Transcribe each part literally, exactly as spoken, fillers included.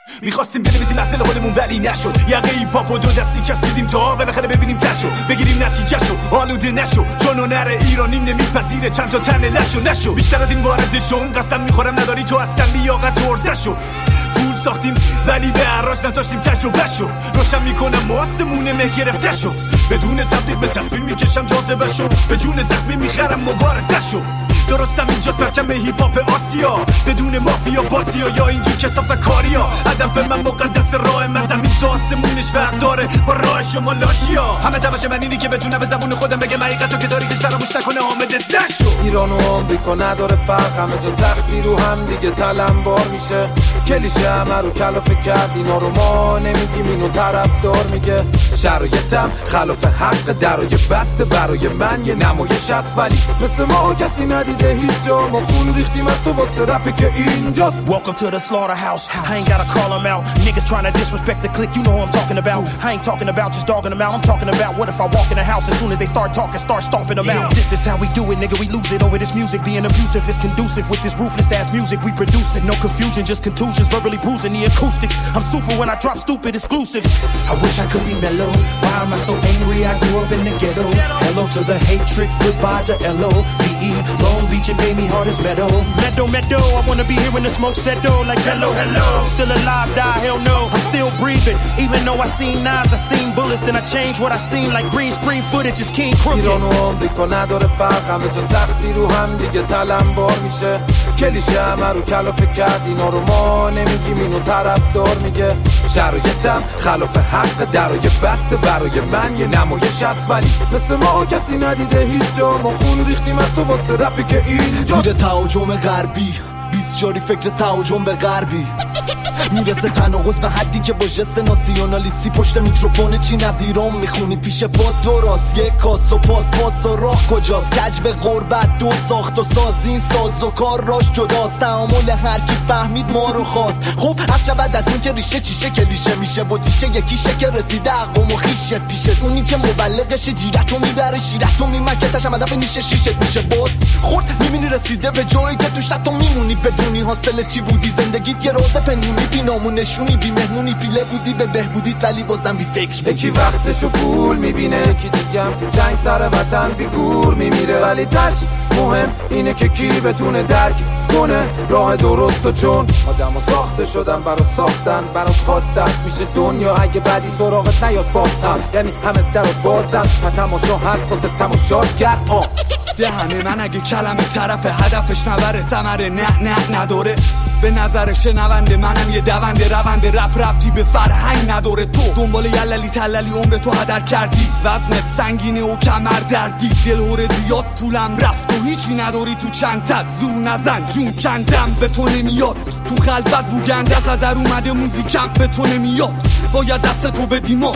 میخواستیم بنویسیم از دل خودمون ولی نشد. یقه ای پاپ و دو دستی چسبیدیم تا بالاخره ببینیم تشو بگیریم نتیجهشو آلوده نشو. چون هنر ایرانیم نمیپذیره چند تا تن لشو نشو. بیشتر از این وارد شون قسم میخورم نداری تو اصلا لیاقت ورزشو. پول ساختیم ولی به عراش نذاشتیم تجربهشو. روشن میکنم آسمون مه گرفته شو. بدون تبدیل به تصویر میکشم جاذبه شو. به جون زخمی میخرم مبارزه شو. درستم اینجاست پرچم هیپ هاپ آسیا بدون مافیا باسیا یا اینجور کسافت کاریا. هدف من مقدس راه من زمین تا آسمونش فرق داره با راه شما لاشیا. همه تماش من اینی که بتونم به زبون خودم بگم حقیقتو که داری کش فراموش نکنه حامد نشو. ایران و آمریکا نداره فرق همه جا سختی رو هم دیگه تلمبار میشه. کلیشه همه رو کلافه کرد اینا رو ما نمیگیم اینو طرفدار میگه. شرایطم خلاف حق درای بسته برای من یه نمایش است ولی مثل ما کسی ندیده هیچ جا. ما خون ریختیم از تو واسه رپی که اینجاست. Welcome to the slaughterhouse. I ain't gotta call them out. Niggas trying to disrespect the clique, you know who I'm talking about. I ain't talking about just dogging them out. I'm talking about what if I walk in the house as soon as they start talking, start stomping them out. This is how we do it, nigga. We lose it over this music. Being abusive is conducive with this ruthless ass music. We produce it, no confusion, just contusions, verbally bruising the acoustics. I'm super when I drop stupid exclusives. I wish I could be mellow. Why am I so angry? I grew up in the ghetto. Hello to the hatred, goodbye to L O V E. Long Beach and baby heart is meadow. Meadow, meadow. I wanna be here when the smoke set though. Like hello, hello. Still alive, die, hell no. I'm still breathing. Even though I seen knives, I seen bullets. Then I changed what I seen like green screen footage is King Crooked. ایران و آمریکا نداره فرق همه جا سختی رو هم دیگه تلمبار میشه. کلیشه همه رو کلافه کرد اینا رو ما نمیگیم اینو طرفدار میگه. شرایطم خلاف حق درای بسته برای من یه نمایش است ولی مثل ما کسی ندیده هیچ جا. ما خون ریختیم از تو واسه رپی که اینجا. زیر تهاجم غربی بیست جاری فکر تهاجم به غربی میرسه تناقض به حدی که با جست ناسیونالیستی پشت میکروفون چین از ایران میخونی پیش پاد درست. یک کاس و پاس پاس و راه کجاست. کج به غربت دو ساخت و ساز این ساز و کار راش جداست. تعامل هر کی فهمید ما رو خواست. خب از شود از این که ریشه چیشه کلیشه میشه با تیشه یکیشه که رسیده عقم و خیشت پیشت. اونی که مبلغش جیرتو میبره شیرتو میمکتش هم هدف نیشه شیشت میشه بود خورد میبینی رسیده به جایی که تو شتو میمونی بدونی حاصل چی بودی. زندگیت یه روز پنهونی بی نامونشونی بی مهمونی پیله بودی به بهبودیت ولی بازم بی فکر. یکی وقتشو پول میبینه یکی دیگم تو جنگ سر وطن بی گور میمیره. ولی تش مهم اینه که کی بتونه درک کنه راه درست. و چون آدم ها ساخته شدن برا ساختن برات خواستن میشه دنیا اگه بعدی سراغت نیاد باستن. یعنی همه در رو بازن و تماشا هست واسه تماشاگر. آه دهنه من اگه کلمه طرف هدفش نبره ثمره نه نه نداره. به نظر شنونده منم یه دونده رونده رپ رپتی به فرهنگ نداره. تو دنبال یللی تللی عمر تو هدر کردی. وزنت سنگینه و کمر دردی. دلهوره زیاد پولم رفت و هیچی نداری تو چندت. زور نزن جون کندم به تو نمیاد. تو خلوت بوگنده از در اومده موزیکم به تو نمیاد. باید دست تو بدی ما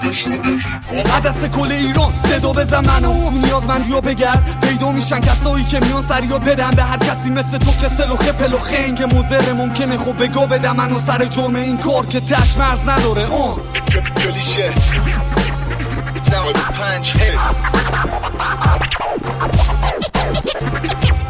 دست کل ایران صدا بزن منو. نیازمندی رو بگرد پیدا میشن کسایی که میان سریات بدن به هر کسی مثل تو که سلوخه پلوخه. این که موزره ممکنه خب بگو بدم منو سر جرم این کار که تش مرز نداره. آن کلیشه پنج